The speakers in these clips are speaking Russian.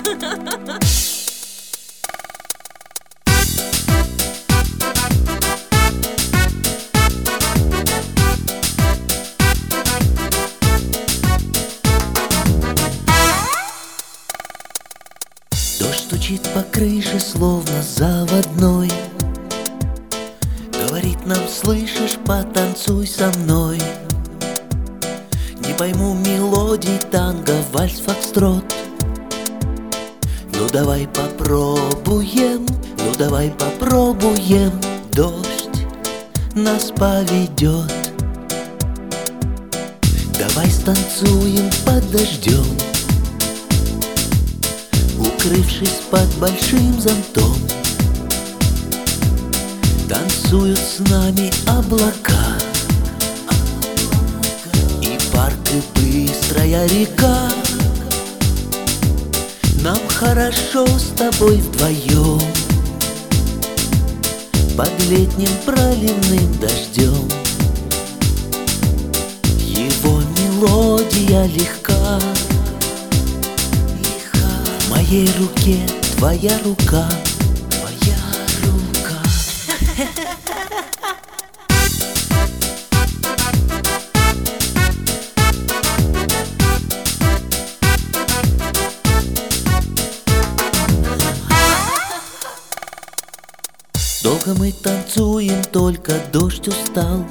Дождь стучит по крыше, словно заводной. Говорит нам: слышишь, потанцуй со мной. Не пойму мелодий танго, вальс, фокстрот. Ну давай попробуем, ну давай попробуем. Дождь нас поведет. Давай станцуем под дождем, укрывшись под большим зонтом. Танцуют с нами облака, и парк, и быстрая река. Нам хорошо с тобой вдвоем под летним проливным дождем. Его мелодия легка, в моей руке твоя рука, твоя рука. Долго мы танцуем, только дождь устал.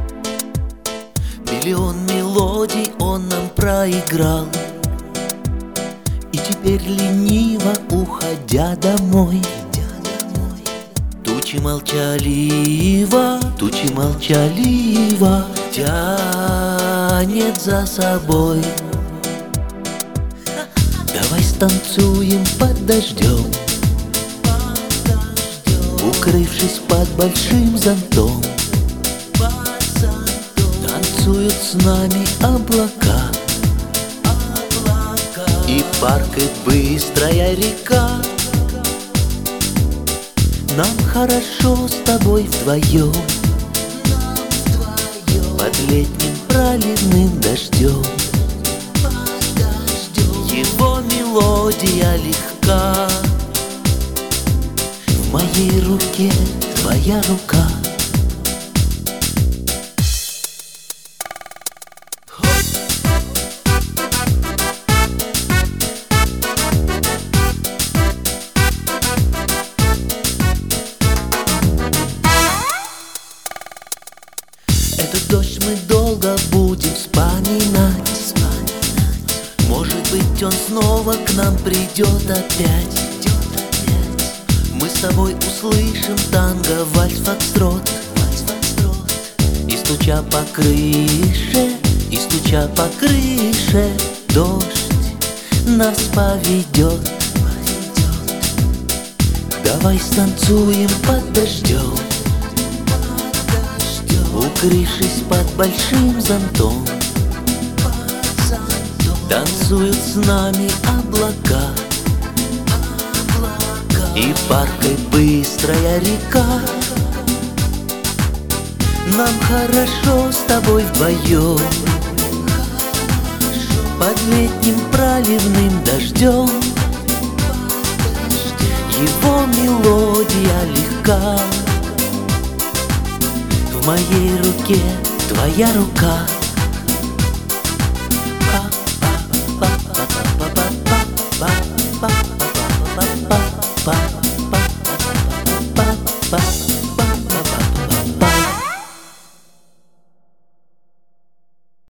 Миллион мелодий он нам проиграл. И теперь лениво, уходя домой, тучи молчаливо, тучи молчаливо тянет за собой. Давай станцуем под дождем, укрывшись под большим зонтом. Танцуют с нами облака, и парк, и быстрая река. Нам хорошо с тобой вдвоем под летним проливным дождем. Его мелодия легка, в моей руке твоя рука. Этот дождь мы долго будем вспоминать. Может быть, он снова к нам придет опять. Мы с тобой услышим танго, вальс, фокстрот. И стуча по крыше, и стуча по крыше, дождь нас поведет. Давай станцуем под дождем, укрывшись под большим зонтом. Танцуют с нами облака, и парк, и быстрая река. Нам хорошо с тобой вдвоем под летним проливным дождем. Его мелодия легка, в моей руке твоя рука. Па